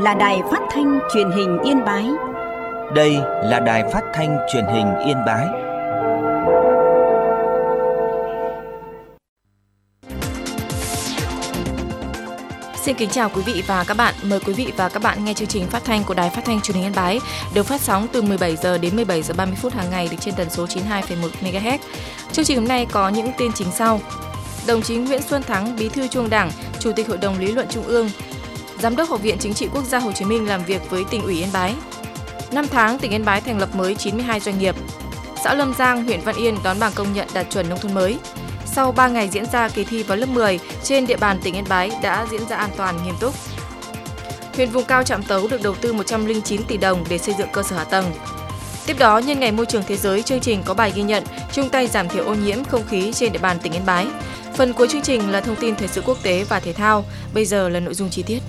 là Đài Phát thanh Truyền hình Yên Bái. Đây là Đài Phát thanh Truyền hình Yên Bái. Xin kính chào quý vị và các bạn. Mời quý vị và các bạn nghe chương trình phát thanh của Đài Phát thanh Truyền hình Yên Bái, được phát sóng từ 17 giờ đến 17 giờ 30 phút hàng ngày được trên tần số 92,1 MHz. Chương trình hôm nay có những tin chính sau: Đồng chí Nguyễn Xuân Thắng, Bí thư Trung ương Đảng, Chủ tịch Hội đồng Lý luận Trung ương, Giám đốc Học viện Chính trị Quốc gia Hồ Chí Minh làm việc với Tỉnh ủy Yên Bái. 5 tháng, tỉnh Yên Bái thành lập mới 92 doanh nghiệp. Xã Lâm Giang, huyện Văn Yên đón bằng công nhận đạt chuẩn nông thôn mới. Sau 3 ngày diễn ra kỳ thi vào lớp 10, trên địa bàn tỉnh Yên Bái đã diễn ra an toàn, nghiêm túc. Huyện vùng cao Trạm Tấu được đầu tư 109 tỷ đồng để xây dựng cơ sở hạ tầng. Tiếp đó, nhân ngày Môi trường Thế giới, chương trình có bài ghi nhận chung tay giảm thiểu ô nhiễm không khí trên địa bàn tỉnh Yên Bái. Phần cuối chương trình là thông tin thời sự quốc tế và thể thao. Bây giờ là nội dung chi tiết.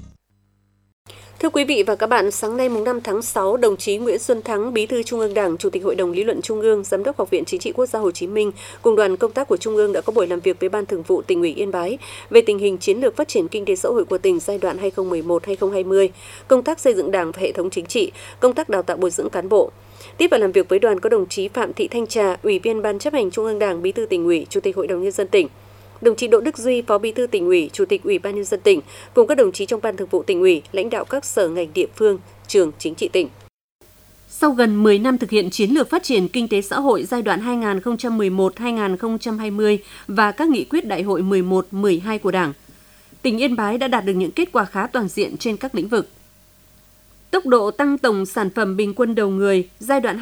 Thưa quý vị và các bạn, sáng nay mùng 5 tháng 6, đồng chí Nguyễn Xuân Thắng, Bí thư Trung ương Đảng, Chủ tịch Hội đồng Lý luận Trung ương, Giám đốc Học viện Chính trị Quốc gia Hồ Chí Minh cùng đoàn công tác của Trung ương đã có buổi làm việc với Ban Thường vụ Tỉnh ủy Yên Bái về tình hình chiến lược phát triển kinh tế xã hội của tỉnh giai đoạn 2011-2020, công tác xây dựng Đảng và hệ thống chính trị, công tác đào tạo bồi dưỡng cán bộ. Tiếp và làm việc với đoàn có đồng chí Phạm Thị Thanh Trà, Ủy viên Ban Chấp hành Trung ương Đảng, Bí thư Tỉnh ủy, Chủ tịch Hội đồng Nhân dân tỉnh. Đồng chí Đỗ Đức Duy, Phó Bí thư Tỉnh ủy, Chủ tịch Ủy ban Nhân dân tỉnh, cùng các đồng chí trong Ban Thường vụ Tỉnh ủy, lãnh đạo các sở ngành địa phương, trường chính trị tỉnh. Sau gần 10 năm thực hiện chiến lược phát triển kinh tế xã hội giai đoạn 2011-2020 và các nghị quyết đại hội 11, 12 của Đảng, tỉnh Yên Bái đã đạt được những kết quả khá toàn diện trên các lĩnh vực. Tốc độ tăng tổng sản phẩm bình quân đầu người giai đoạn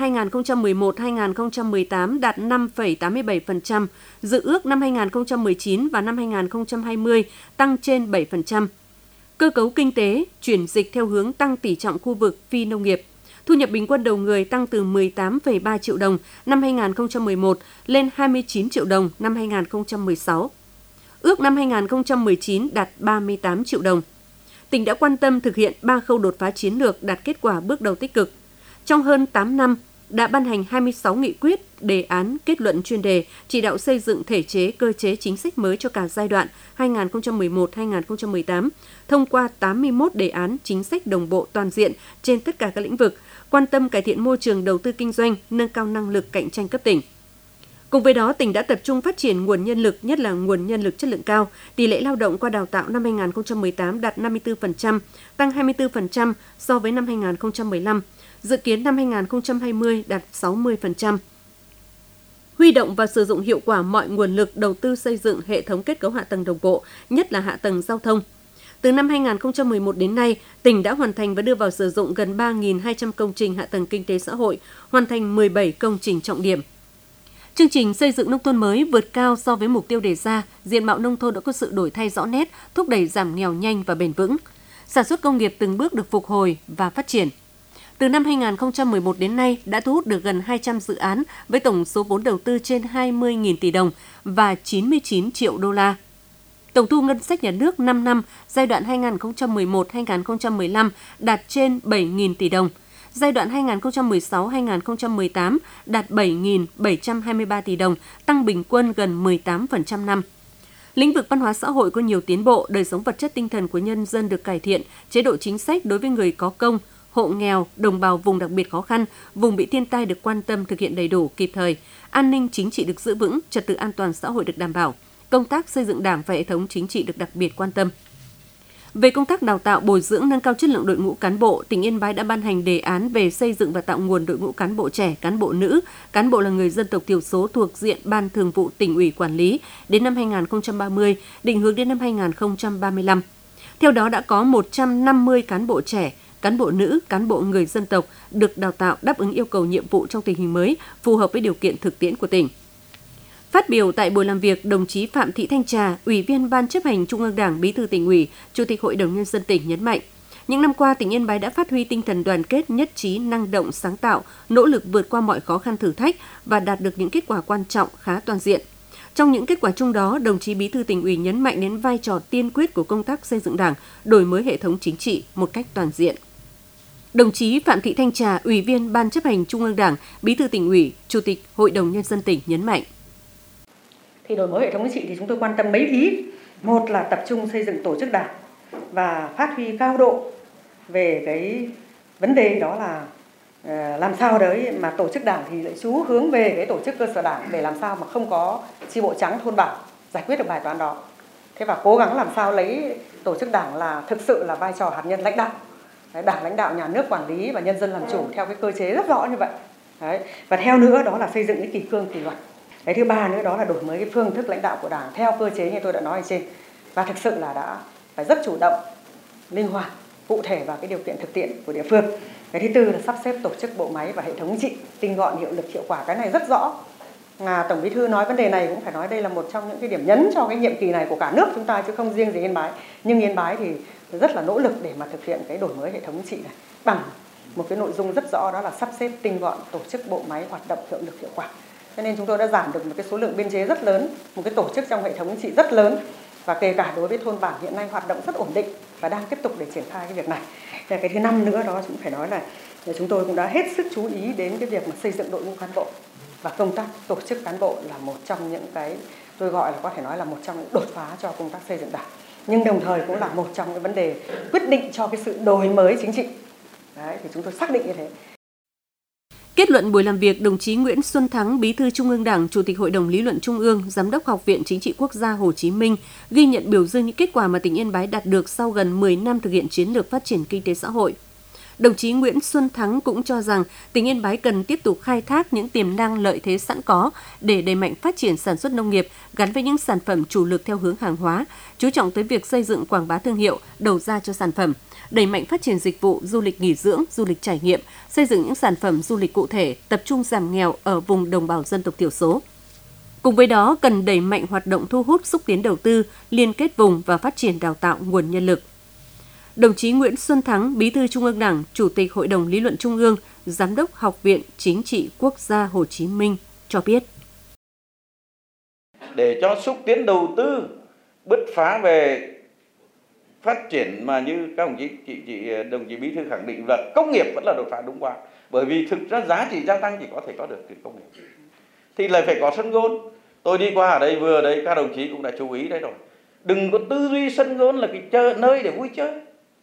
2011-2018 đạt 5,87%, dự ước năm 2019 và năm 2020 tăng trên 7%. Cơ cấu kinh tế chuyển dịch theo hướng tăng tỷ trọng khu vực phi nông nghiệp. Thu nhập bình quân đầu người tăng từ 18,3 triệu đồng năm 2011 lên 29 triệu đồng năm 2016. Ước năm 2019 đạt 38 triệu đồng. Tỉnh đã quan tâm thực hiện 3 khâu đột phá chiến lược đạt kết quả bước đầu tích cực. Trong hơn 8 năm, đã ban hành 26 nghị quyết, đề án, kết luận chuyên đề, chỉ đạo xây dựng thể chế, cơ chế chính sách mới cho cả giai đoạn 2011-2018, thông qua 81 đề án chính sách đồng bộ toàn diện trên tất cả các lĩnh vực, quan tâm cải thiện môi trường đầu tư kinh doanh, nâng cao năng lực cạnh tranh cấp tỉnh. Cùng với đó, tỉnh đã tập trung phát triển nguồn nhân lực, nhất là nguồn nhân lực chất lượng cao. Tỷ lệ lao động qua đào tạo năm 2018 đạt 54%, tăng 24% so với năm 2015. Dự kiến năm 2020 đạt 60%. Huy động và sử dụng hiệu quả mọi nguồn lực đầu tư xây dựng hệ thống kết cấu hạ tầng đồng bộ, nhất là hạ tầng giao thông. Từ năm 2011 đến nay, tỉnh đã hoàn thành và đưa vào sử dụng gần 3.200 công trình hạ tầng kinh tế xã hội, hoàn thành 17 công trình trọng điểm. Chương trình xây dựng nông thôn mới vượt cao so với mục tiêu đề ra, diện mạo nông thôn đã có sự đổi thay rõ nét, thúc đẩy giảm nghèo nhanh và bền vững. Sản xuất công nghiệp từng bước được phục hồi và phát triển. Từ năm 2011 đến nay đã thu hút được gần 200 dự án với tổng số vốn đầu tư trên 20.000 tỷ đồng và 99 triệu đô la. Tổng thu ngân sách nhà nước 5 năm giai đoạn 2011-2015 đạt trên 7.000 tỷ đồng. Giai đoạn 2016-2018 đạt 7.723 tỷ đồng, tăng bình quân gần 18% năm. Lĩnh vực văn hóa xã hội có nhiều tiến bộ, đời sống vật chất tinh thần của nhân dân được cải thiện, chế độ chính sách đối với người có công, hộ nghèo, đồng bào vùng đặc biệt khó khăn, vùng bị thiên tai được quan tâm thực hiện đầy đủ, kịp thời, an ninh chính trị được giữ vững, trật tự an toàn xã hội được đảm bảo, công tác xây dựng Đảng và hệ thống chính trị được đặc biệt quan tâm. Về công tác đào tạo, bồi dưỡng, nâng cao chất lượng đội ngũ cán bộ, tỉnh Yên Bái đã ban hành đề án về xây dựng và tạo nguồn đội ngũ cán bộ trẻ, cán bộ nữ, cán bộ là người dân tộc thiểu số thuộc diện Ban Thường vụ Tỉnh ủy quản lý đến năm 2030, định hướng đến năm 2035. Theo đó đã có 150 cán bộ trẻ, cán bộ nữ, cán bộ người dân tộc được đào tạo đáp ứng yêu cầu nhiệm vụ trong tình hình mới, phù hợp với điều kiện thực tiễn của tỉnh. Phát biểu tại buổi làm việc, đồng chí Phạm Thị Thanh Trà, Ủy viên Ban Chấp hành Trung ương Đảng, Bí thư Tỉnh ủy, Chủ tịch Hội đồng Nhân dân tỉnh nhấn mạnh, những năm qua, tỉnh Yên Bái đã phát huy tinh thần đoàn kết, nhất trí, năng động, sáng tạo, nỗ lực vượt qua mọi khó khăn thử thách và đạt được những kết quả quan trọng khá toàn diện. Trong những kết quả chung đó, đồng chí Bí thư Tỉnh ủy nhấn mạnh đến vai trò tiên quyết của công tác xây dựng Đảng, đổi mới hệ thống chính trị một cách toàn diện. Đồng chí Phạm Thị Thanh Trà, Ủy viên Ban Chấp hành Trung ương Đảng, Bí thư Tỉnh ủy, Chủ tịch Hội đồng Nhân dân tỉnh nhấn mạnh. Thì đổi mới hệ thống chính trị thì chúng tôi quan tâm mấy ý. Một là tập trung xây dựng tổ chức Đảng và phát huy cao độ về cái vấn đề đó là làm sao đấy mà tổ chức đảng thì lại chú hướng về cái tổ chức cơ sở đảng để làm sao mà không có chi bộ trắng thôn bản giải quyết được bài toán đó. Thế và cố gắng làm sao lấy tổ chức đảng là thực sự là vai trò hạt nhân lãnh đạo. Đấy, đảng lãnh đạo, nhà nước quản lý và nhân dân làm chủ theo cái cơ chế rất rõ như vậy. Đấy. Và theo nữa đó là xây dựng cái kỷ cương kỷ luật. Cái thứ ba nữa đó là đổi mới cái phương thức lãnh đạo của đảng theo cơ chế như tôi đã nói ở trên. Và thực sự là đã phải rất chủ động, linh hoạt, cụ thể vào cái điều kiện thực tiễn của địa phương. Cái thứ tư là sắp xếp tổ chức bộ máy và hệ thống chính trị tinh gọn, hiệu lực, hiệu quả. Cái này rất rõ. Tổng Bí thư nói vấn đề này cũng phải nói đây là một trong những cái điểm nhấn cho cái nhiệm kỳ này của cả nước chúng ta chứ không riêng gì Yên Bái. Nhưng Yên Bái thì rất là nỗ lực để mà thực hiện cái đổi mới hệ thống chính trị này bằng một cái nội dung rất rõ, đó là sắp xếp tinh gọn tổ chức bộ máy hoạt động hiệu lực hiệu quả. Cho nên chúng tôi đã giảm được một cái số lượng biên chế rất lớn, một cái tổ chức trong hệ thống chính trị rất lớn, và kể cả đối với thôn bản hiện nay hoạt động rất ổn định và đang tiếp tục để triển khai cái việc này. Và cái thứ năm nữa đó cũng phải nói là chúng tôi cũng đã hết sức chú ý đến cái việc mà xây dựng đội ngũ cán bộ, và công tác tổ chức cán bộ là một trong những cái tôi gọi là có thể nói là một trong những đột phá cho công tác xây dựng đảng, nhưng đồng thời cũng là một trong những vấn đề quyết định cho cái sự đổi mới chính trị. Đấy, thì chúng tôi xác định như thế. Kết luận buổi làm việc, đồng chí Nguyễn Xuân Thắng, Bí thư Trung ương Đảng, Chủ tịch Hội đồng Lý luận Trung ương, Giám đốc Học viện Chính trị Quốc gia Hồ Chí Minh ghi nhận biểu dương những kết quả mà tỉnh Yên Bái đạt được sau gần 10 năm thực hiện chiến lược phát triển kinh tế xã hội. Đồng chí Nguyễn Xuân Thắng cũng cho rằng tỉnh Yên Bái cần tiếp tục khai thác những tiềm năng lợi thế sẵn có để đẩy mạnh phát triển sản xuất nông nghiệp gắn với những sản phẩm chủ lực theo hướng hàng hóa, chú trọng tới việc xây dựng quảng bá thương hiệu, đầu ra cho sản phẩm, đẩy mạnh phát triển dịch vụ du lịch nghỉ dưỡng, du lịch trải nghiệm, xây dựng những sản phẩm du lịch cụ thể, tập trung giảm nghèo ở vùng đồng bào dân tộc thiểu số. Cùng với đó, cần đẩy mạnh hoạt động thu hút xúc tiến đầu tư, liên kết vùng và phát triển đào tạo nguồn nhân lực. Đồng chí Nguyễn Xuân Thắng, Bí thư Trung ương Đảng, Chủ tịch Hội đồng Lý luận Trung ương, Giám đốc Học viện Chính trị Quốc gia Hồ Chí Minh cho biết. Để cho xúc tiến đầu tư, bứt phá về phát triển mà như các đồng chí Bí thư khẳng định là công nghiệp vẫn là đột phá đúng quá. Bởi vì thực ra giá trị gia tăng chỉ có thể có được từ công nghiệp. Thì lại phải có sân golf. Tôi đi qua ở đây vừa đấy các đồng chí cũng đã chú ý đấy rồi. Đừng có tư duy sân golf là cái nơi để vui chơi.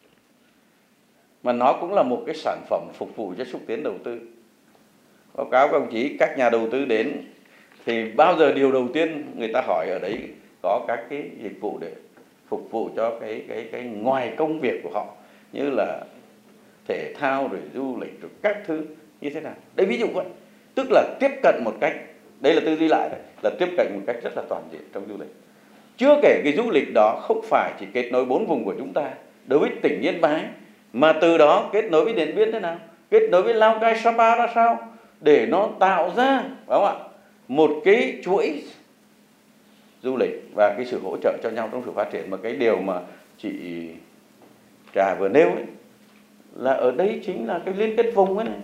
Mà nó cũng là một cái sản phẩm phục vụ cho xúc tiến đầu tư. Báo cáo các đồng chí, các nhà đầu tư đến thì bao giờ điều đầu tiên người ta hỏi ở đấy có các cái dịch vụ để phục vụ cho cái ngoài công việc của họ, như là thể thao rồi du lịch rồi các thứ như thế nào. Đấy ví dụ vậy. Tức là tiếp cận một cách, đây là tư duy lại đấy, là tiếp cận một cách rất là toàn diện trong du lịch. Chưa kể cái du lịch đó không phải chỉ kết nối 4 vùng của chúng ta đối với tỉnh Yên Bái, mà từ đó kết nối với Điện Biên thế nào, kết nối với Lào Cai, Sapa ra sao, để nó tạo ra, phải không ạ, một cái chuỗi du lịch và cái sự hỗ trợ cho nhau trong sự phát triển. Mà cái điều mà chị Trà vừa nêu ấy, là ở đây chính là cái liên kết vùng ấy này.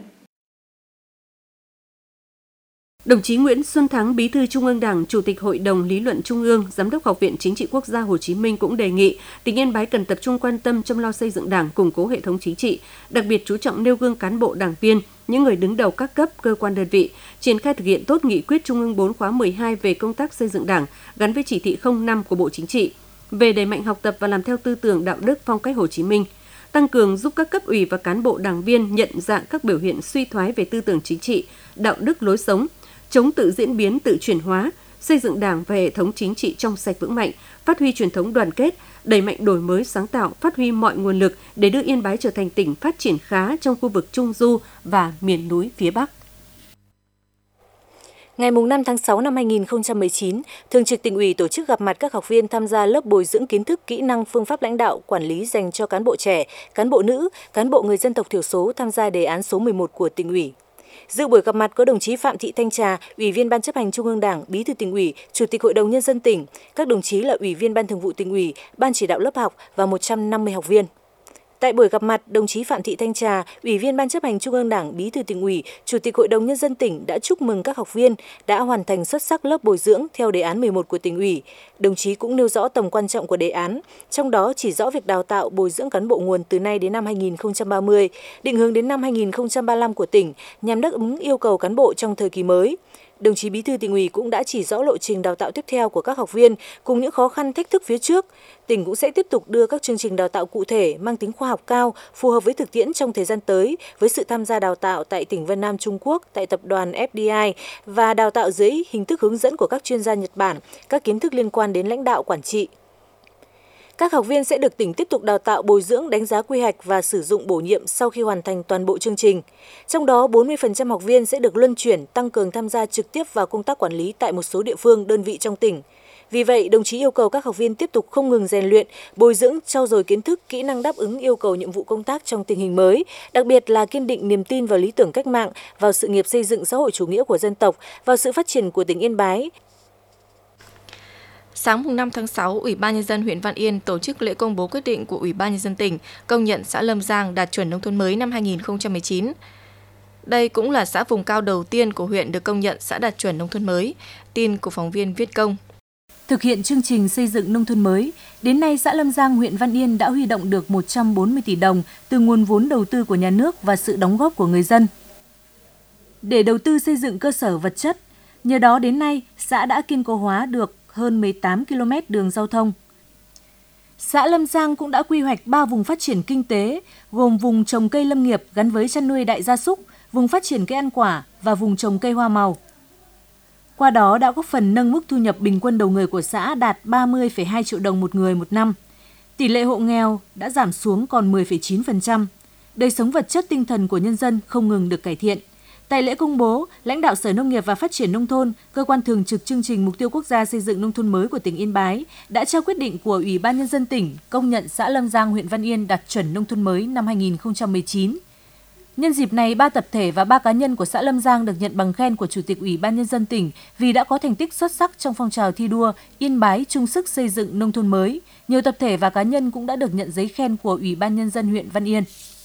Đồng chí Nguyễn Xuân Thắng, Bí thư Trung ương Đảng, Chủ tịch Hội đồng Lý luận Trung ương, Giám đốc Học viện Chính trị Quốc gia Hồ Chí Minh cũng đề nghị tỉnh Yên Bái cần tập trung quan tâm chăm lo xây dựng Đảng, củng cố hệ thống chính trị, đặc biệt chú trọng nêu gương cán bộ đảng viên, những người đứng đầu các cấp, cơ quan đơn vị, triển khai thực hiện tốt nghị quyết Trung ương 4 khóa 12 về công tác xây dựng Đảng gắn với chỉ thị 05 của Bộ Chính trị, về đẩy mạnh học tập và làm theo tư tưởng đạo đức phong cách Hồ Chí Minh, tăng cường giúp các cấp ủy và cán bộ đảng viên nhận dạng các biểu hiện suy thoái về tư tưởng chính trị, đạo đức lối sống, chống tự diễn biến, tự chuyển hóa, xây dựng Đảng và hệ thống chính trị trong sạch vững mạnh, phát huy truyền thống đoàn kết, đẩy mạnh đổi mới sáng tạo, phát huy mọi nguồn lực để đưa Yên Bái trở thành tỉnh phát triển khá trong khu vực Trung Du và miền núi phía Bắc. Ngày 5 tháng 6 năm 2019, Thường trực Tỉnh ủy tổ chức gặp mặt các học viên tham gia lớp bồi dưỡng kiến thức, kỹ năng, phương pháp lãnh đạo, quản lý dành cho cán bộ trẻ, cán bộ nữ, cán bộ người dân tộc thiểu số tham gia đề án số 11 của Tỉnh ủy. Dự buổi gặp mặt có đồng chí Phạm Thị Thanh Trà, Ủy viên Ban chấp hành Trung ương Đảng, Bí thư Tỉnh ủy, Chủ tịch Hội đồng Nhân dân tỉnh, các đồng chí là Ủy viên Ban Thường vụ Tỉnh ủy, Ban chỉ đạo lớp học và 150 học viên. Tại buổi gặp mặt, đồng chí Phạm Thị Thanh Trà, Ủy viên Ban chấp hành Trung ương Đảng, Bí thư Tỉnh ủy, Chủ tịch Hội đồng Nhân dân tỉnh đã chúc mừng các học viên đã hoàn thành xuất sắc lớp bồi dưỡng theo đề án 11 của Tỉnh ủy. Đồng chí cũng nêu rõ tầm quan trọng của đề án, trong đó chỉ rõ việc đào tạo bồi dưỡng cán bộ nguồn từ nay đến năm 2030, định hướng đến năm 2035 của tỉnh nhằm đáp ứng yêu cầu cán bộ trong thời kỳ mới. Đồng chí Bí thư Tỉnh ủy cũng đã chỉ rõ lộ trình đào tạo tiếp theo của các học viên cùng những khó khăn thách thức phía trước. Tỉnh cũng sẽ tiếp tục đưa các chương trình đào tạo cụ thể mang tính khoa học cao, phù hợp với thực tiễn trong thời gian tới, với sự tham gia đào tạo tại tỉnh Vân Nam Trung Quốc, tại tập đoàn FDI và đào tạo dưới hình thức hướng dẫn của các chuyên gia Nhật Bản, các kiến thức liên quan đến lãnh đạo quản trị. Các học viên sẽ được tỉnh tiếp tục đào tạo bồi dưỡng, đánh giá quy hoạch và sử dụng bổ nhiệm sau khi hoàn thành toàn bộ chương trình. Trong đó, 40% học viên sẽ được luân chuyển, tăng cường tham gia trực tiếp vào công tác quản lý tại một số địa phương, đơn vị trong tỉnh. Vì vậy, đồng chí yêu cầu các học viên tiếp tục không ngừng rèn luyện, bồi dưỡng, trau dồi kiến thức, kỹ năng đáp ứng yêu cầu nhiệm vụ công tác trong tình hình mới, đặc biệt là kiên định niềm tin vào lý tưởng cách mạng, vào sự nghiệp xây dựng xã hội chủ nghĩa của dân tộc, vào sự phát triển của tỉnh Yên Bái. Sáng 5 tháng 6, Ủy ban Nhân dân huyện Văn Yên tổ chức lễ công bố quyết định của Ủy ban Nhân dân tỉnh công nhận xã Lâm Giang đạt chuẩn nông thôn mới năm 2019. Đây cũng là xã vùng cao đầu tiên của huyện được công nhận xã đạt chuẩn nông thôn mới. Tin của phóng viên Viết Công. Thực hiện chương trình xây dựng nông thôn mới, đến nay xã Lâm Giang, huyện Văn Yên đã huy động được 140 tỷ đồng từ nguồn vốn đầu tư của nhà nước và sự đóng góp của người dân để đầu tư xây dựng cơ sở vật chất. Nhờ đó đến nay, xã đã kiên cố hóa được hơn 18 km đường giao thông. Xã Lâm Giang cũng đã quy hoạch 3 vùng phát triển kinh tế, gồm vùng trồng cây lâm nghiệp gắn với chăn nuôi đại gia súc, vùng phát triển cây ăn quả và vùng trồng cây hoa màu. Qua đó đã góp phần nâng mức thu nhập bình quân đầu người của xã đạt 30,2 triệu đồng một người một năm. Tỷ lệ hộ nghèo đã giảm xuống còn 10,9%. Đời sống vật chất tinh thần của nhân dân không ngừng được cải thiện. Tại lễ công bố, lãnh đạo Sở Nông nghiệp và Phát triển Nông thôn, cơ quan thường trực chương trình Mục tiêu Quốc gia xây dựng nông thôn mới của tỉnh Yên Bái đã trao quyết định của Ủy ban Nhân dân tỉnh công nhận xã Lâm Giang, huyện Văn Yên đạt chuẩn nông thôn mới năm 2019. Nhân dịp này, 3 tập thể và 3 cá nhân của xã Lâm Giang được nhận bằng khen của Chủ tịch Ủy ban Nhân dân tỉnh vì đã có thành tích xuất sắc trong phong trào thi đua Yên Bái chung sức xây dựng nông thôn mới. Nhiều tập thể và cá nhân cũng đã được nhận giấy khen của Ủy ban Nhân dân huyện Văn Yên.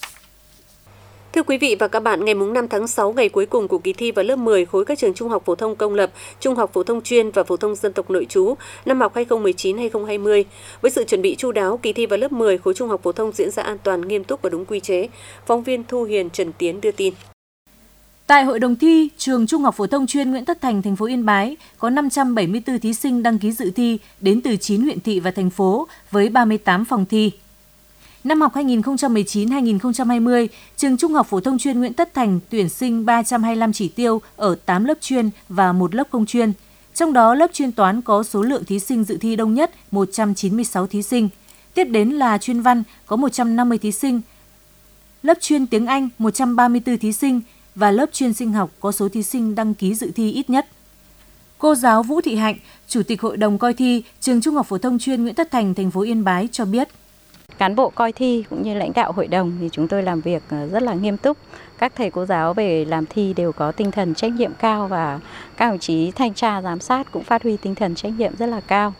Thưa quý vị và các bạn, ngày 5 tháng 6, ngày cuối cùng của kỳ thi vào lớp 10 khối các trường trung học phổ thông công lập, trung học phổ thông chuyên và phổ thông dân tộc nội trú năm học 2019-2020. Với sự chuẩn bị chu đáo, kỳ thi vào lớp 10 khối trung học phổ thông diễn ra an toàn, nghiêm túc và đúng quy chế. Phóng viên Thu Hiền, Trần Tiến đưa tin. Tại hội đồng thi, trường Trung học phổ thông chuyên Nguyễn Tất Thành, thành phố Yên Bái có 574 thí sinh đăng ký dự thi đến từ 9 huyện thị và thành phố với 38 phòng thi. Năm học 2019-2020, trường Trung học phổ thông chuyên Nguyễn Tất Thành tuyển sinh 325 chỉ tiêu ở 8 lớp chuyên và 1 lớp không chuyên. Trong đó, lớp chuyên toán có số lượng thí sinh dự thi đông nhất, 196 thí sinh. Tiếp đến là chuyên văn có 150 thí sinh. Lớp chuyên tiếng Anh 134 thí sinh và lớp chuyên sinh học có số thí sinh đăng ký dự thi ít nhất. Cô giáo Vũ Thị Hạnh, Chủ tịch Hội đồng coi thi trường Trung học phổ thông chuyên Nguyễn Tất Thành, thành phố Yên Bái cho biết. Cán bộ coi thi cũng như lãnh đạo hội đồng thì chúng tôi làm việc rất là nghiêm túc. Các thầy cô giáo về làm thi đều có tinh thần trách nhiệm cao và các đồng chí thanh tra giám sát cũng phát huy tinh thần trách nhiệm rất là cao.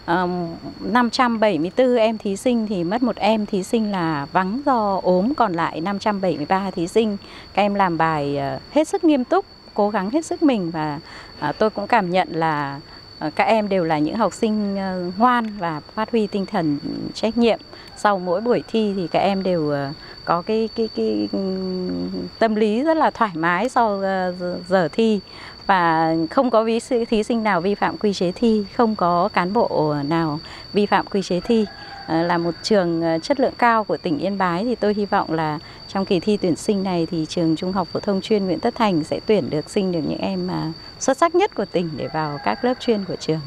574 em thí sinh thì mất một em thí sinh là vắng do ốm, còn lại 573 thí sinh các em làm bài hết sức nghiêm túc, cố gắng hết sức mình và tôi cũng cảm nhận là các em đều là những học sinh ngoan và phát huy tinh thần trách nhiệm. Sau mỗi buổi thi thì các em đều có cái tâm lý rất là thoải mái sau giờ thi và không có thí sinh nào vi phạm quy chế thi, không có cán bộ nào vi phạm quy chế thi. Là một trường chất lượng cao của tỉnh Yên Bái thì tôi hy vọng là trong kỳ thi tuyển sinh này thì trường Trung học phổ thông chuyên Nguyễn Tất Thành sẽ tuyển được sinh được những em xuất sắc nhất của tỉnh để vào các lớp chuyên của trường.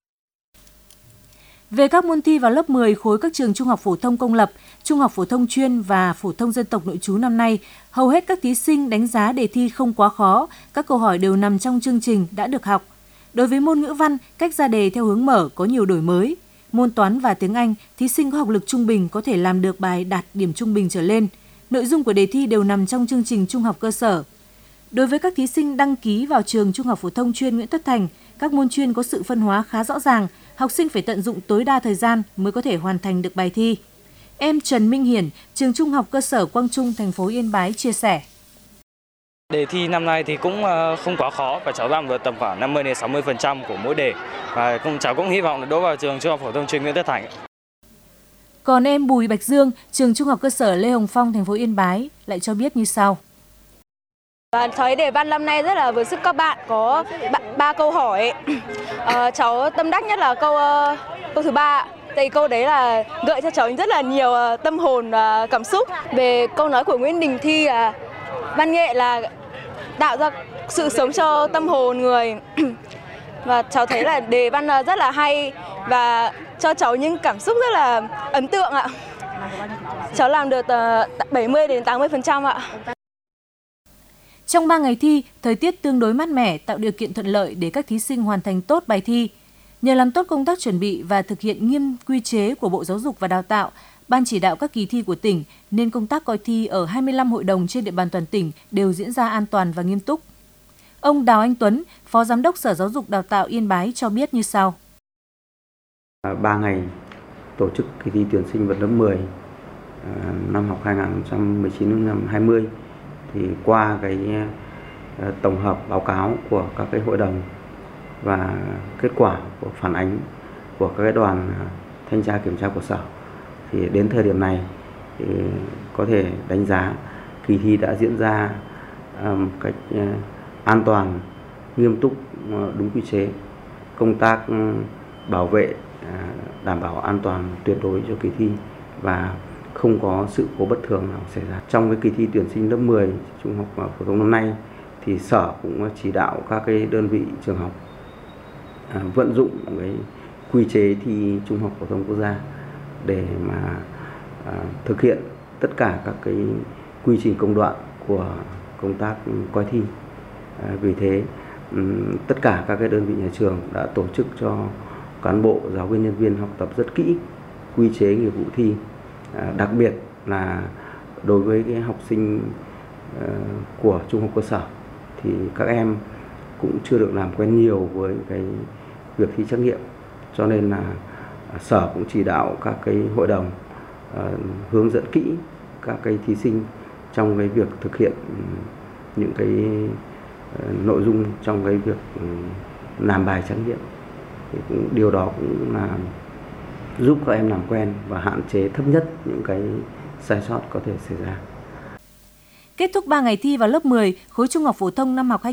Về các môn thi vào lớp 10 khối các trường trung học phổ thông công lập, trung học phổ thông chuyên và phổ thông dân tộc nội trú năm nay, hầu hết các thí sinh đánh giá đề thi không quá khó, các câu hỏi đều nằm trong chương trình đã được học. Đối với môn ngữ văn, cách ra đề theo hướng mở có nhiều đổi mới. Môn toán và tiếng Anh, thí sinh có học lực trung bình có thể làm được bài đạt điểm trung bình trở lên. Nội dung của đề thi đều nằm trong chương trình trung học cơ sở. Đối với các thí sinh đăng ký vào trường Trung học phổ thông chuyên Nguyễn Tất Thành, các môn chuyên có sự phân hóa khá rõ ràng, học sinh phải tận dụng tối đa thời gian mới có thể hoàn thành được bài thi. Em Trần Minh Hiển, trường Trung học cơ sở Quang Trung, thành phố Yên Bái chia sẻ. Đề thi năm nay thì cũng không quá khó và cháu làm được tầm khoảng 50-60% của mỗi đề. Và cháu cũng hy vọng là đỗ vào trường Trung học phổ thông chuyên Nguyễn Tất Thành. Còn em Bùi Bạch Dương, trường Trung học cơ sở Lê Hồng Phong, thành phố Yên Bái lại cho biết như sau. Và thấy đề văn năm nay rất là vừa sức các bạn, có 3 câu hỏi. Cháu tâm đắc nhất là câu thứ 3. Thì câu đấy là gợi cho cháu rất là nhiều tâm hồn và cảm xúc. Về câu nói của Nguyễn Đình Thi là văn nghệ là tạo ra sự sống cho tâm hồn người. Và cháu thấy là đề văn rất là hay và cho cháu những cảm xúc rất là ấn tượng ạ. Cháu làm được 70 đến 80% ạ. Trong 3 ngày thi, thời tiết tương đối mát mẻ tạo điều kiện thuận lợi để các thí sinh hoàn thành tốt bài thi. Nhờ làm tốt công tác chuẩn bị và thực hiện nghiêm quy chế của Bộ Giáo dục và Đào tạo, Ban chỉ đạo các kỳ thi của tỉnh nên công tác coi thi ở 25 hội đồng trên địa bàn toàn tỉnh đều diễn ra an toàn và nghiêm túc. Ông Đào Anh Tuấn, Phó Giám đốc Sở Giáo dục Đào tạo Yên Bái cho biết như sau. 3 ngày tổ chức kỳ thi tuyển sinh vào lớp 10 năm học 2019-2020 thì qua cái tổng hợp báo cáo của các cái hội đồng và kết quả của phản ánh của các cái đoàn thanh tra kiểm tra của Sở thì đến thời điểm này thì có thể đánh giá kỳ thi đã diễn ra một cách an toàn, nghiêm túc, đúng quy chế, công tác bảo vệ đảm bảo an toàn tuyệt đối cho kỳ thi và không có sự cố bất thường nào xảy ra. Trong cái kỳ thi tuyển sinh lớp 10 trung học phổ thông năm nay thì Sở cũng chỉ đạo các cái đơn vị trường học vận dụng cái quy chế thi trung học phổ thông quốc gia để mà thực hiện tất cả các cái quy trình công đoạn của công tác coi thi. Vì thế tất cả các cái đơn vị nhà trường đã tổ chức cho cán bộ, giáo viên, nhân viên học tập rất kỹ quy chế nghiệp vụ thi. Đặc biệt là đối với cái học sinh của trung học cơ sở thì các em cũng chưa được làm quen nhiều với cái việc thi trắc nghiệm, cho nên là Sở cũng chỉ đạo các cái hội đồng hướng dẫn kỹ các cái thí sinh trong cái việc thực hiện những cái nội dung trong cái việc làm bài trắc nghiệm. Thì điều đó cũng là giúp các em làm quen và hạn chế thấp nhất những cái sai sót có thể xảy ra. Kết thúc 3 ngày thi vào lớp 10, khối trung học phổ thông năm học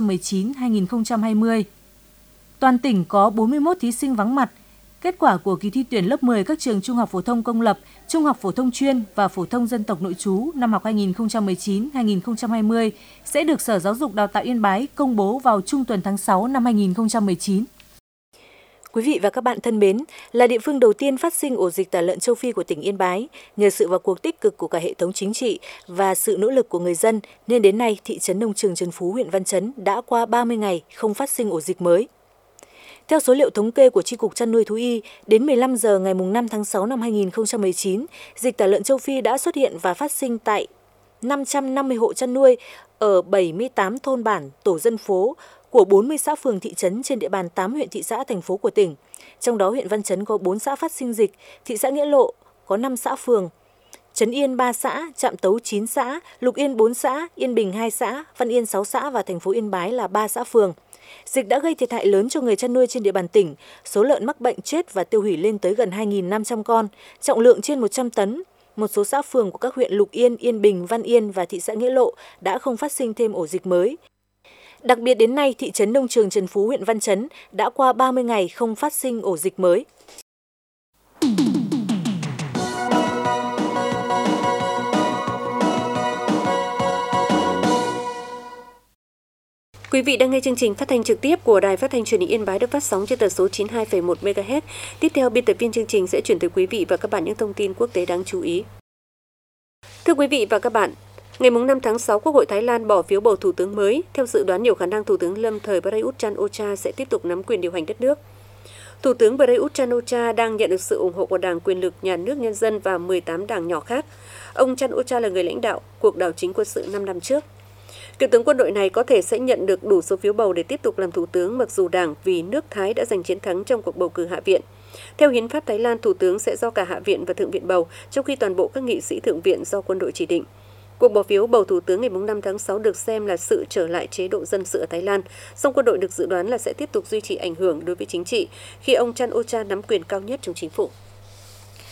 2019-2020. Toàn tỉnh có 41 thí sinh vắng mặt. Kết quả của kỳ thi tuyển lớp 10 các trường trung học phổ thông công lập, trung học phổ thông chuyên và phổ thông dân tộc nội trú năm học 2019-2020 sẽ được Sở Giáo dục Đào tạo Yên Bái công bố vào trung tuần tháng 6 năm 2019. Quý vị và các bạn thân mến, là địa phương đầu tiên phát sinh ổ dịch tả lợn châu Phi của tỉnh Yên Bái, nhờ sự vào cuộc tích cực của cả hệ thống chính trị và sự nỗ lực của người dân, nên đến nay thị trấn Nông Trường Trần Phú, huyện Văn Chấn đã qua 30 ngày không phát sinh ổ dịch mới. Theo số liệu thống kê của Chi cục Chăn nuôi Thú y, đến 15 giờ ngày 5 tháng 6 năm 2019, dịch tả lợn châu Phi đã xuất hiện và phát sinh tại 550 hộ chăn nuôi ở 78 thôn bản, tổ dân phố của 40 xã phường thị trấn trên địa bàn 8 huyện thị xã thành phố của tỉnh. Trong đó huyện Văn Chấn có 4 xã phát sinh dịch, thị xã Nghĩa Lộ có 5 xã phường, Trấn Yên 3 xã, Trạm Tấu 9 xã, Lục Yên 4 xã, Yên Bình 2 xã, Văn Yên 6 xã và thành phố Yên Bái là 3 xã phường. Dịch đã gây thiệt hại lớn cho người chăn nuôi trên địa bàn tỉnh, số lợn mắc bệnh chết và tiêu hủy lên tới gần 2.500 con, trọng lượng trên 100 tấn. Một số xã phường của các huyện Lục Yên, Yên Bình, Văn Yên và thị xã Nghĩa Lộ đã không phát sinh thêm ổ dịch mới. Đặc biệt đến nay, thị trấn Nông Trường Trần Phú, huyện Văn Chấn đã qua 30 ngày không phát sinh ổ dịch mới. Quý vị đang nghe chương trình phát thanh trực tiếp của Đài Phát thanh Truyền hình Yên Bái được phát sóng trên tần số 92,1 MHz. Tiếp theo, biên tập viên chương trình sẽ chuyển tới quý vị và các bạn những thông tin quốc tế đáng chú ý. Thưa quý vị và các bạn, ngày 5 tháng 6, Quốc hội Thái Lan bỏ phiếu bầu thủ tướng mới. Theo dự đoán, nhiều khả năng Thủ tướng lâm thời Prayut Chan-o-cha sẽ tiếp tục nắm quyền điều hành đất nước. Thủ tướng Prayut Chan-o-cha đang nhận được sự ủng hộ của Đảng Quyền lực Nhà nước Nhân dân và 18 đảng nhỏ khác. Ông Chan-o-cha là người lãnh đạo cuộc đảo chính quân sự 5 năm trước. Cựu tướng quân đội này có thể sẽ nhận được đủ số phiếu bầu để tiếp tục làm thủ tướng mặc dù Đảng Vì nước Thái đã giành chiến thắng trong cuộc bầu cử Hạ viện. Theo hiến pháp Thái Lan, thủ tướng sẽ do cả Hạ viện và Thượng viện bầu, trong khi toàn bộ các nghị sĩ Thượng viện do quân đội chỉ định. Cuộc bỏ phiếu bầu thủ tướng ngày 5 tháng 6 được xem là sự trở lại chế độ dân sự ở Thái Lan, song quân đội được dự đoán là sẽ tiếp tục duy trì ảnh hưởng đối với chính trị khi ông Chan-o-cha nắm quyền cao nhất trong chính phủ.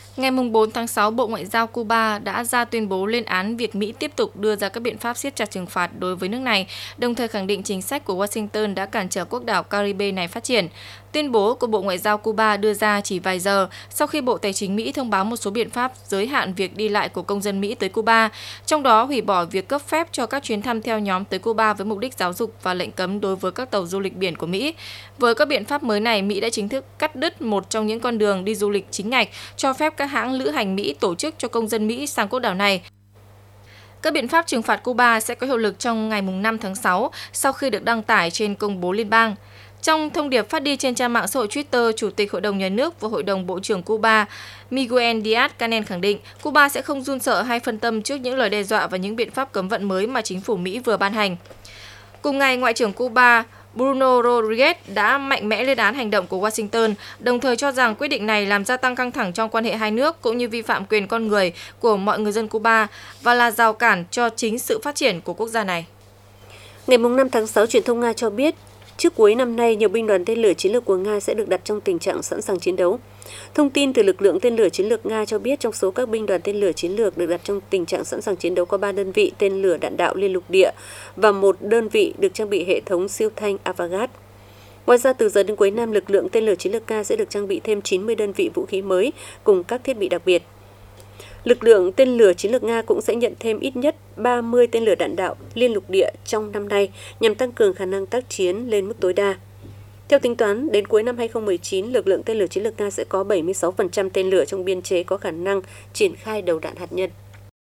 Ngày 4 tháng 6, Bộ Ngoại giao Cuba đã ra tuyên bố lên án việc Mỹ tiếp tục đưa ra các biện pháp siết chặt trừng phạt đối với nước này, đồng thời khẳng định chính sách của Washington đã cản trở quốc đảo Caribe này phát triển. Tuyên bố của Bộ Ngoại giao Cuba đưa ra chỉ vài giờ sau khi Bộ Tài chính Mỹ thông báo một số biện pháp giới hạn việc đi lại của công dân Mỹ tới Cuba, trong đó hủy bỏ việc cấp phép cho các chuyến thăm theo nhóm tới Cuba với mục đích giáo dục và lệnh cấm đối với các tàu du lịch biển của Mỹ. Với các biện pháp mới này, Mỹ đã chính thức cắt đứt một trong những con đường đi du lịch chính ngạch, cho phép các hãng lữ hành Mỹ tổ chức cho công dân Mỹ sang quốc đảo này. Các biện pháp trừng phạt Cuba sẽ có hiệu lực trong ngày 5 tháng 6 sau khi được đăng tải trên công bố liên bang. Trong thông điệp phát đi trên trang mạng xã hội Twitter, Chủ tịch Hội đồng Nhà nước và Hội đồng Bộ trưởng Cuba Miguel Díaz-Canel khẳng định Cuba sẽ không run sợ hay phân tâm trước những lời đe dọa và những biện pháp cấm vận mới mà chính phủ Mỹ vừa ban hành. Cùng ngày, Ngoại trưởng Cuba Bruno Rodriguez đã mạnh mẽ lên án hành động của Washington, đồng thời cho rằng quyết định này làm gia tăng căng thẳng trong quan hệ hai nước cũng như vi phạm quyền con người của mọi người dân Cuba và là rào cản cho chính sự phát triển của quốc gia này. Ngày 5 tháng 6, truyền thông Nga cho biết, trước cuối năm nay, nhiều binh đoàn tên lửa chiến lược của Nga sẽ được đặt trong tình trạng sẵn sàng chiến đấu. Thông tin từ lực lượng tên lửa chiến lược Nga cho biết trong số các binh đoàn tên lửa chiến lược được đặt trong tình trạng sẵn sàng chiến đấu có 3 đơn vị tên lửa đạn đạo liên lục địa và 1 đơn vị được trang bị hệ thống siêu thanh Avangard. Ngoài ra, từ giờ đến cuối năm, lực lượng tên lửa chiến lược Nga sẽ được trang bị thêm 90 đơn vị vũ khí mới cùng các thiết bị đặc biệt. Lực lượng tên lửa chiến lược Nga cũng sẽ nhận thêm ít nhất 30 tên lửa đạn đạo liên lục địa trong năm nay nhằm tăng cường khả năng tác chiến lên mức tối đa. Theo tính toán, đến cuối năm 2019, lực lượng tên lửa chiến lược Nga sẽ có 76% tên lửa trong biên chế có khả năng triển khai đầu đạn hạt nhân.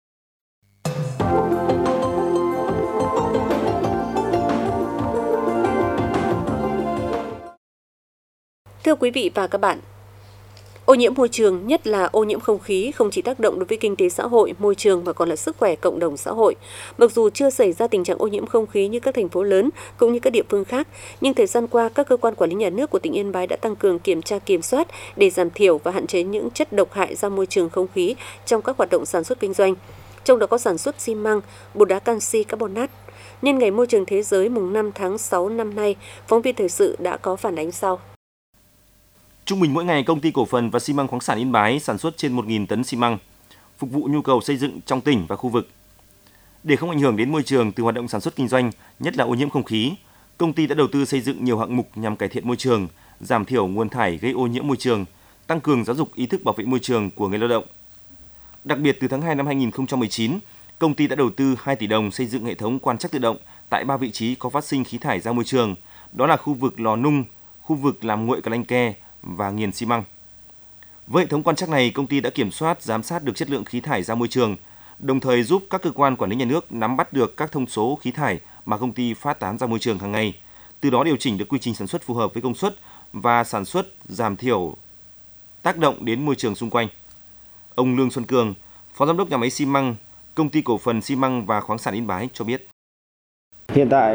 Thưa quý vị và các bạn, ô nhiễm môi trường, nhất là ô nhiễm không khí, không chỉ tác động đối với kinh tế xã hội, môi trường mà còn là sức khỏe cộng đồng xã hội. Mặc dù chưa xảy ra tình trạng ô nhiễm không khí như các thành phố lớn cũng như các địa phương khác, nhưng thời gian qua, các cơ quan quản lý nhà nước của tỉnh Yên Bái đã tăng cường kiểm tra kiểm soát để giảm thiểu và hạn chế những chất độc hại ra môi trường không khí trong các hoạt động sản xuất kinh doanh. Trong đó có sản xuất xi măng, bột đá canxi carbonat. Nhân ngày Môi trường Thế giới mùng 5 tháng 6 năm nay, phóng viên thời sự đã có phản ánh sau. Trung bình mỗi ngày, Công ty Cổ phần và Xi măng Khoáng sản Yên Bái sản xuất trên 1.000 tấn xi măng, phục vụ nhu cầu xây dựng trong tỉnh và khu vực. Để không ảnh hưởng đến môi trường từ hoạt động sản xuất kinh doanh, nhất là ô nhiễm không khí, công ty đã đầu tư xây dựng nhiều hạng mục nhằm cải thiện môi trường, giảm thiểu nguồn thải gây ô nhiễm môi trường, tăng cường giáo dục ý thức bảo vệ môi trường của người lao động. Đặc biệt, từ tháng 2 năm 2019, công ty đã đầu tư 2 tỷ đồng xây dựng hệ thống quan trắc tự động tại 3 vị trí có phát sinh khí thải ra môi trường, đó là khu vực lò nung, khu vực làm nguội cà lanh ke và nghiền xi măng. Với hệ thống quan trắc này, công ty đã kiểm soát, giám sát được chất lượng khí thải ra môi trường, đồng thời giúp các cơ quan quản lý nhà nước nắm bắt được các thông số khí thải mà công ty phát tán ra môi trường hàng ngày, từ đó điều chỉnh được quy trình sản xuất phù hợp với công suất và sản xuất giảm thiểu tác động đến môi trường xung quanh. Ông Lương Xuân Cường, Phó Giám đốc nhà máy xi măng, Công ty Cổ phần Xi măng và Khoáng sản Yên Bái cho biết. Hiện tại,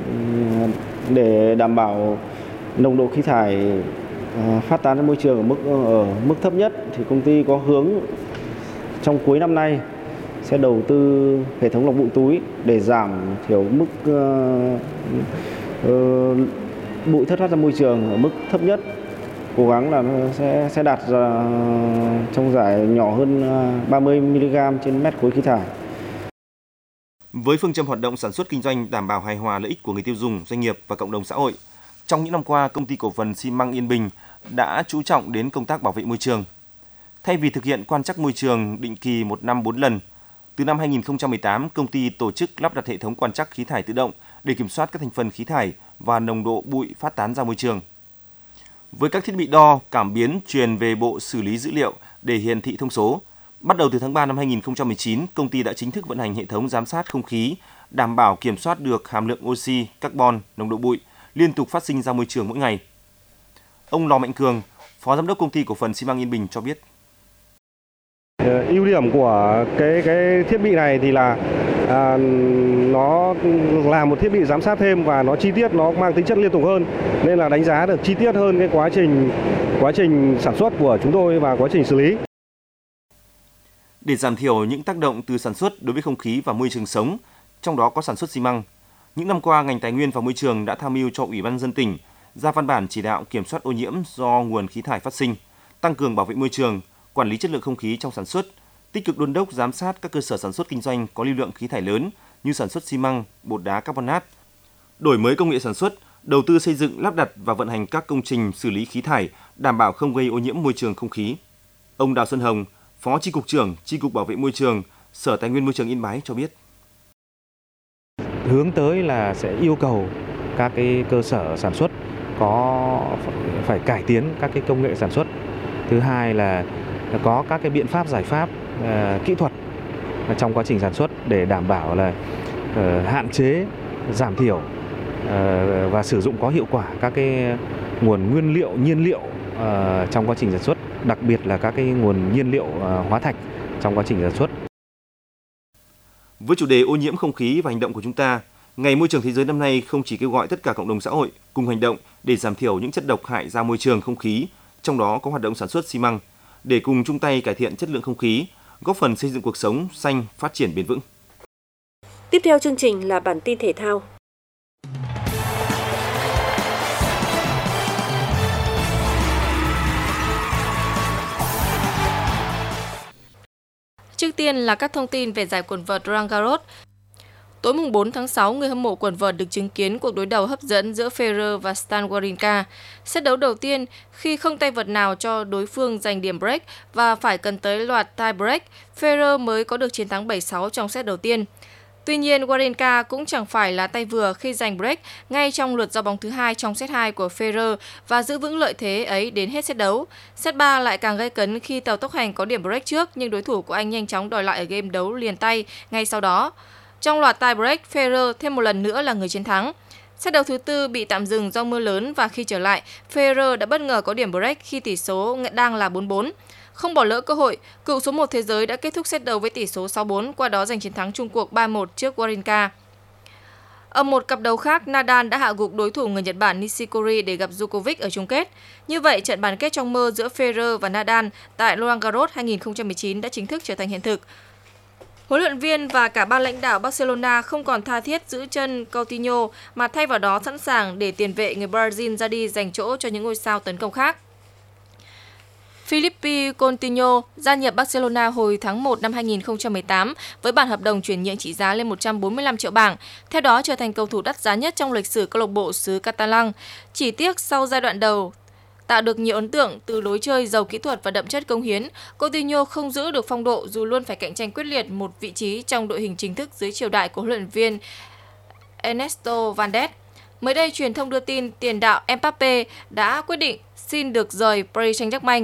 để đảm bảo nồng độ khí thải phát tán ra môi trường ở mức thấp nhất, thì công ty có hướng trong cuối năm nay sẽ đầu tư hệ thống lọc bụi túi để giảm thiểu mức bụi thất thoát ra môi trường ở mức thấp nhất, cố gắng là nó sẽ đạt ra trong giải nhỏ hơn 30 mg trên mét khối khí thải. Với phương châm hoạt động sản xuất kinh doanh đảm bảo hài hòa lợi ích của người tiêu dùng, doanh nghiệp và cộng đồng xã hội, trong những năm qua, Công ty Cổ phần Xi măng Yên Bình đã chú trọng đến công tác bảo vệ môi trường. Thay vì thực hiện quan trắc môi trường định kỳ 1 năm 4 lần, từ năm 2018, công ty tổ chức lắp đặt hệ thống quan trắc khí thải tự động để kiểm soát các thành phần khí thải và nồng độ bụi phát tán ra môi trường. Với các thiết bị đo, cảm biến truyền về bộ xử lý dữ liệu để hiển thị thông số, bắt đầu từ tháng 3 năm 2019, công ty đã chính thức vận hành hệ thống giám sát không khí, đảm bảo kiểm soát được hàm lượng oxy, carbon, nồng độ bụi liên tục phát sinh ra môi trường mỗi ngày. Ông Lò Mạnh Cường, Phó Giám đốc Công ty Cổ phần Xi măng Yên Bình cho biết. Ưu điểm của cái thiết bị này thì là nó là một thiết bị giám sát thêm và nó chi tiết, nó mang tính chất liên tục hơn, nên là đánh giá được chi tiết hơn cái quá trình sản xuất của chúng tôi và quá trình xử lý. Để giảm thiểu những tác động từ sản xuất đối với không khí và môi trường sống, trong đó có sản xuất xi măng, những năm qua, ngành Tài nguyên và Môi trường đã tham mưu cho Ủy ban nhân dân tỉnh ra văn bản chỉ đạo kiểm soát ô nhiễm do nguồn khí thải phát sinh, tăng cường bảo vệ môi trường, quản lý chất lượng không khí trong sản xuất, tích cực đôn đốc giám sát các cơ sở sản xuất kinh doanh có lưu lượng khí thải lớn như sản xuất xi măng, bột đá carbonat, đổi mới công nghệ sản xuất, đầu tư xây dựng, lắp đặt và vận hành các công trình xử lý khí thải đảm bảo không gây ô nhiễm môi trường không khí. Ông Đào Xuân Hồng, Phó Chi cục trưởng Chi cục Bảo vệ môi trường, Sở Tài nguyên Môi trường Yên Bái cho biết. Hướng tới là sẽ yêu cầu các cái cơ sở sản xuất phải cải tiến các cái công nghệ sản xuất. Thứ hai là có các cái biện pháp giải pháp kỹ thuật trong quá trình sản xuất để đảm bảo là hạn chế, giảm thiểu và sử dụng có hiệu quả các cái nguồn nguyên liệu, nhiên liệu trong quá trình sản xuất, đặc biệt là các cái nguồn nhiên liệu hóa thạch trong quá trình sản xuất. Với chủ đề ô nhiễm không khí và hành động của chúng ta, Ngày Môi trường Thế giới năm nay không chỉ kêu gọi tất cả cộng đồng xã hội cùng hành động để giảm thiểu những chất độc hại ra môi trường không khí, trong đó có hoạt động sản xuất xi măng, để cùng chung tay cải thiện chất lượng không khí, góp phần xây dựng cuộc sống xanh, phát triển bền vững. Tiếp theo chương trình là bản tin thể thao. Trước tiên là các thông tin về giải quần vợt Roland Garros. Tối mùng 4 tháng 6, người hâm mộ quần vợt được chứng kiến cuộc đối đầu hấp dẫn giữa Federer và Stan Wawrinka. Set đấu đầu tiên, khi không tay vợt nào cho đối phương giành điểm break và phải cần tới loạt tie break, Federer mới có được chiến thắng 7-6 trong set đầu tiên. Tuy nhiên, Wawrinka cũng chẳng phải là tay vừa khi giành break ngay trong lượt giao bóng thứ hai trong set 2 của Federer và giữ vững lợi thế ấy đến hết set đấu. Set 3 lại càng gay cấn khi Tàu Tốc Hành có điểm break trước, nhưng đối thủ của anh nhanh chóng đòi lại ở game đấu liền tay ngay sau đó. Trong loạt tie break, Federer thêm một lần nữa là người chiến thắng. Set đấu thứ tư bị tạm dừng do mưa lớn và khi trở lại, Federer đã bất ngờ có điểm break khi tỷ số đang là 4-4. Không bỏ lỡ cơ hội, cựu số 1 thế giới đã kết thúc set đấu với tỷ số 6-4, qua đó giành chiến thắng chung cuộc 3-1 trước Wawrinka. Ở một cặp đấu khác, Nadal đã hạ gục đối thủ người Nhật Bản Nishikori để gặp Djokovic ở chung kết. Như vậy, trận bán kết trong mơ giữa Federer và Nadal tại Roland Garros 2019 đã chính thức trở thành hiện thực. Huấn luyện viên và cả ban lãnh đạo Barcelona không còn tha thiết giữ chân Coutinho mà thay vào đó sẵn sàng để tiền vệ người Brazil ra đi giành chỗ cho những ngôi sao tấn công khác. Philippe Coutinho gia nhập Barcelona hồi tháng 1 năm 2018 với bản hợp đồng chuyển nhượng trị giá lên 145 triệu bảng, theo đó trở thành cầu thủ đắt giá nhất trong lịch sử câu lạc bộ xứ Catalan. Chỉ tiếc sau giai đoạn đầu tạo được nhiều ấn tượng từ lối chơi giàu kỹ thuật và đậm chất cống hiến, Coutinho không giữ được phong độ dù luôn phải cạnh tranh quyết liệt một vị trí trong đội hình chính thức dưới triều đại của huấn luyện viên Ernesto Valdes. Mới đây, truyền thông đưa tin tiền đạo Mbappé đã quyết định xin được rời Paris Saint-Germain.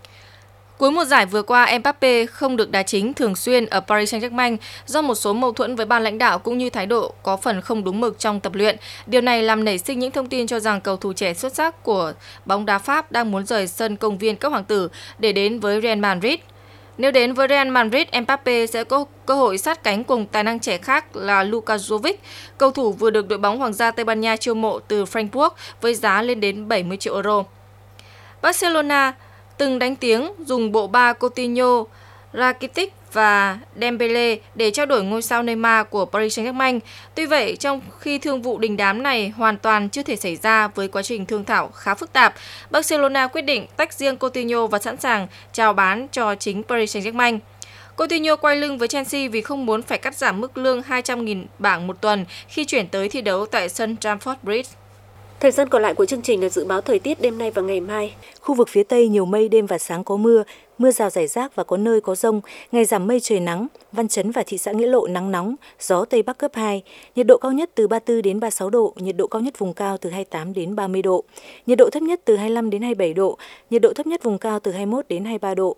Cuối mùa giải vừa qua, Mbappé không được đá chính thường xuyên ở Paris Saint-Germain do một số mâu thuẫn với ban lãnh đạo cũng như thái độ có phần không đúng mực trong tập luyện. Điều này làm nảy sinh những thông tin cho rằng cầu thủ trẻ xuất sắc của bóng đá Pháp đang muốn rời sân công viên các hoàng tử để đến với Real Madrid. Nếu đến với Real Madrid, Mbappé sẽ có cơ hội sát cánh cùng tài năng trẻ khác là Luka Jovic, cầu thủ vừa được đội bóng Hoàng gia Tây Ban Nha chiêu mộ từ Frankfurt với giá lên đến 70 triệu euro. Barcelona từng đánh tiếng dùng bộ ba Coutinho, Rakitic và Dembele để trao đổi ngôi sao Neymar của Paris Saint-Germain. Tuy vậy, trong khi thương vụ đình đám này hoàn toàn chưa thể xảy ra với quá trình thương thảo khá phức tạp, Barcelona quyết định tách riêng Coutinho và sẵn sàng chào bán cho chính Paris Saint-Germain. Coutinho quay lưng với Chelsea vì không muốn phải cắt giảm mức lương 200.000 bảng một tuần khi chuyển tới thi đấu tại sân Stamford Bridge. Thời gian còn lại của chương trình là dự báo thời tiết đêm nay và ngày mai. Khu vực phía Tây nhiều mây, đêm và sáng có mưa, mưa rào rải rác và có nơi có dông. Ngày giảm mây trời nắng, Văn Chấn và thị xã Nghĩa Lộ nắng nóng, gió Tây Bắc cấp 2. Nhiệt độ cao nhất từ 34 đến 36 độ, nhiệt độ cao nhất vùng cao từ 28 đến 30 độ. Nhiệt độ thấp nhất từ 25 đến 27 độ, nhiệt độ thấp nhất vùng cao từ 21 đến 23 độ.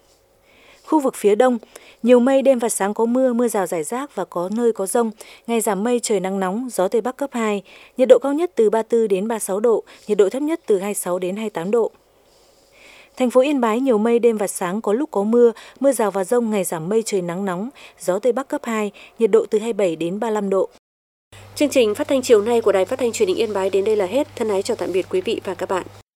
Khu vực phía Đông, nhiều mây, đêm và sáng có mưa, mưa rào rải rác và có nơi có dông. Ngày giảm mây, trời nắng nóng, gió Tây Bắc cấp 2. Nhiệt độ cao nhất từ 34 đến 36 độ, nhiệt độ thấp nhất từ 26 đến 28 độ. Thành phố Yên Bái nhiều mây, đêm và sáng có lúc có mưa, mưa rào và dông, ngày giảm mây, trời nắng nóng, gió Tây Bắc cấp 2, nhiệt độ từ 27 đến 35 độ. Chương trình phát thanh chiều nay của Đài Phát thanh Truyền hình Yên Bái đến đây là hết. Thân ái chào tạm biệt quý vị và các bạn.